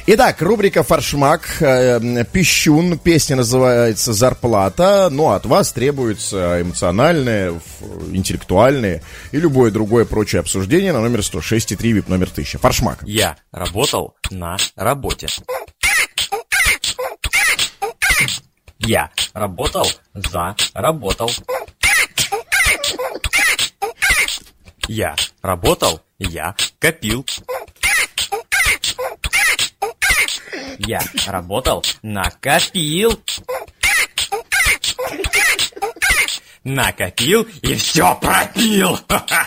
Итак, рубрика «Форшмак», Пищун, песня называется «Зарплата», но от вас требуется эмоциональное, интеллектуальное и любое другое прочее обсуждение на номер 106,3, VIP номер 1000. «Форшмак». Я работал на работе. Я работал, заработал. Я работал, я копил. Я работал, накопил. Накопил и все пропил.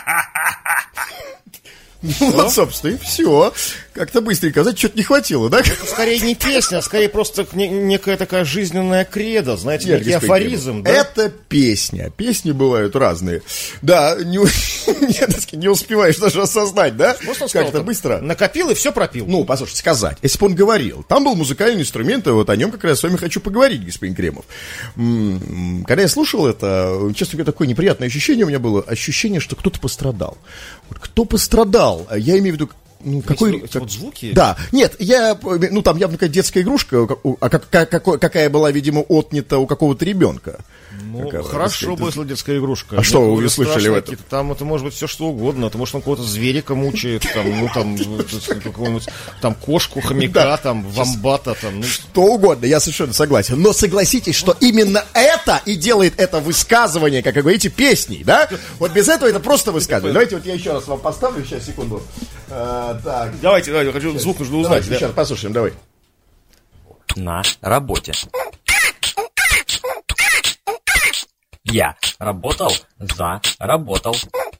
Ну, вот, собственно, и все. Как-то быстренько, знаете, что-то не хватило, да? Это скорее не песня, а скорее просто некая такая жизненная кредо, знаете, некий афоризм, да? Это песня. Песни бывают разные. Да, не успеваешь даже осознать, да? Как-то быстро. Накопил и все пропил. Ну, послушайте, сказать. Если бы он говорил. Там был музыкальный инструмент, и вот о нем как раз с вами хочу поговорить, господин Кремов. Когда я слушал это, честно говоря, такое неприятное ощущение у меня было. Ощущение, что кто-то пострадал. Вот кто пострадал? Я имею в виду, ну, какой... Вот звуки? Да, нет, ну, там явно какая-то детская игрушка, какая была, видимо, отнята у какого-то ребенка. Ну, хорошо бы, если детская игрушка. А что вы услышали в этом? Там это может быть все что угодно. Это может он какого-то зверика мучает, там кошку, хомяка, там вомбата, там. Что угодно, я совершенно согласен. Но согласитесь, что именно это и делает это высказывание, как вы говорите, песней, да? Вот без этого это просто высказывание. Давайте вот я еще раз вам поставлю, сейчас, секунду. Так. Давайте, хочу звук нужно узнать. Давайте, сейчас послушаем, давай. На работе. Я работал, заработал.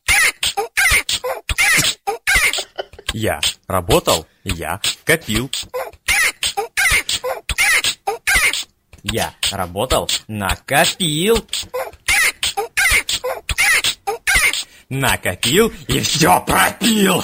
Я работал, я копил. Я работал, накопил. Накопил и все пропил.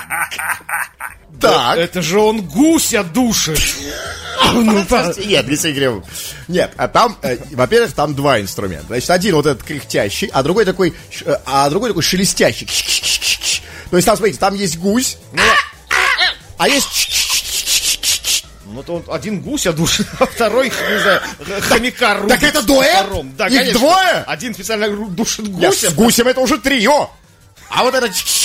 Так. Это же он гуся душит. Нет, Алексей Кремов. Нет, а там, во-первых, там два инструмента. Значит, один вот этот кряхтящий, а другой такой шелестящий. То есть там, смотрите, там есть гусь, а есть... Ну, то он один гуся душит, а второй, не знаю, хомяка рубит. Так это дуэт? Да, их конечно. Двое? Один специально душит гуся. Нет, с гусем это уже трио. А вот это...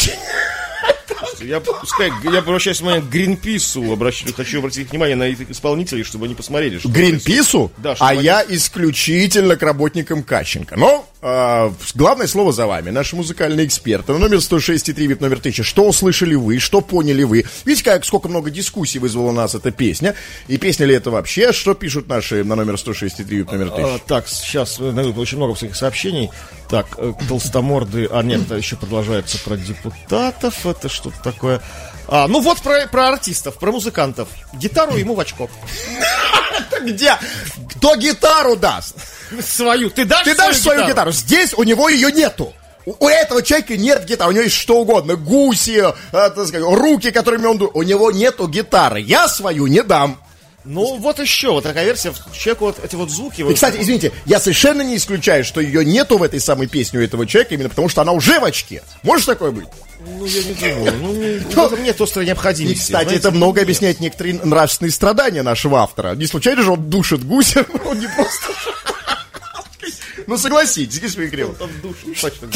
Я обращаюсь внимание к Гринпису, хочу обратить внимание на этих исполнителей, чтобы они посмотрели. Гринпису? Да, я исключительно к работникам Кащенко. Но главное слово за вами, наши музыкальные эксперты. На номер 106,3, VIP номер 1000. Что услышали вы, что поняли вы? Видите, сколько много дискуссий вызвала у нас эта песня? И песня ли это вообще? Что пишут наши на номер 106,3, VIP номер 1000? Так, сейчас очень много всяких сообщений. Так, толстоморды... нет, это еще продолжается про депутатов. Это что-то такое. Ну вот про артистов, про музыкантов. Гитару ему в очко. Где? Кто гитару даст? Свою. Ты дашь свою гитару? Здесь у него ее нету. У этого человека нет гитары, у него есть что угодно. Гуси, руки, которыми он... У него нету гитары. Я свою не дам. Ну, вот еще, вот такая версия, человеку вот эти вот звуки... И, кстати, извините, я совершенно не исключаю, что ее нету в этой самой песне у этого человека, именно потому что она уже в очке. Может такое быть? Ну, я не думаю. В этом нет острой необходимости. И, кстати, это много объясняет некоторые нравственные страдания нашего автора. Не случайно же он душит гуся, он не просто... Ну, согласитесь, господин Кремов. Он там душит, точно.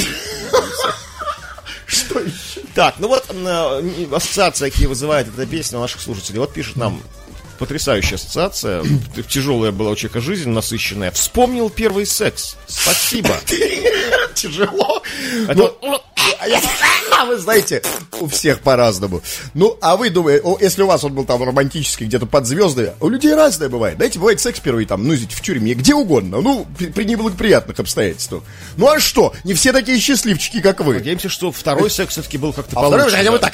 Что еще? Так, ну вот ассоциации, какие вызывает эта песня у наших слушателей. Вот пишет нам... Потрясающая ассоциация. Тяжелая была у человека жизнь, насыщенная. Вспомнил первый секс. Спасибо. Тяжело. Вы знаете, у всех по-разному. Ну, а вы думаете, если у вас он был там романтический, где-то под звезды, у людей разное бывает. Знаете, бывает секс первый там, ну, в тюрьме, где угодно. Ну, при неблагоприятных обстоятельствах. Ну, а что? Не все такие счастливчики, как вы. Надеемся, что второй секс все-таки был как-то получше. Второй хотя бы так.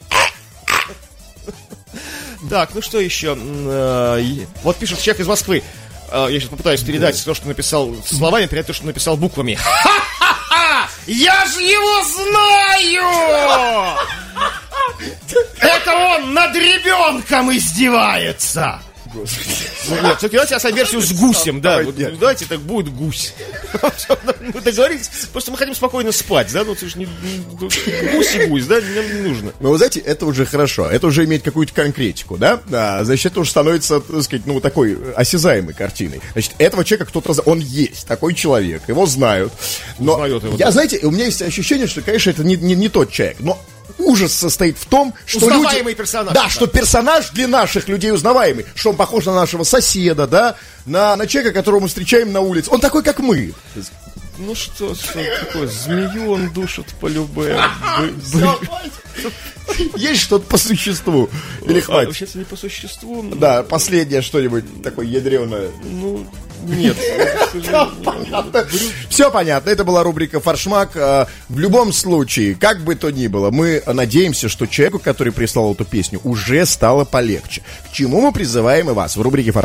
Так, ну что еще? Вот пишет человек из Москвы. Я сейчас попытаюсь передать то, что написал словами, передать то, что написал буквами. Ха-ха-ха! Я же его знаю! Это он над ребенком издевается! Ну, нет, все-таки давайте оставим версию с гусем, да. Вот, давайте так будет гусь. Мы договорились, просто мы хотим спокойно спать, да, ну это же не гусь и гусь, да, нам не нужно. Ну, вы знаете, это уже хорошо, это уже имеет какую-то конкретику, да? Значит, это уже становится, так сказать, ну, такой осязаемой картиной. Значит, этого человека кто-то, он есть, такой человек, его знают. Но Узнает его, я, да. знаете, у меня есть ощущение, что, конечно, это не тот человек, но ужас состоит в том, что Узнаваемый люди... персонаж. Да, что персонаж для наших людей узнаваемый, что он похож на нашего соседа, да, на человека, которого мы встречаем на улице. Он такой, как мы. Ну что такое, змею он душит по любэ. Есть что-то по существу? Или хватит? Вообще-то не по существу. Да, последнее что-нибудь такое ядреное. Ну, нет. Все понятно, это была рубрика «Форшмак». В любом случае, как бы то ни было, мы надеемся, что человеку, который прислал эту песню, уже стало полегче. К чему мы призываем и вас в рубрике «Форшмак».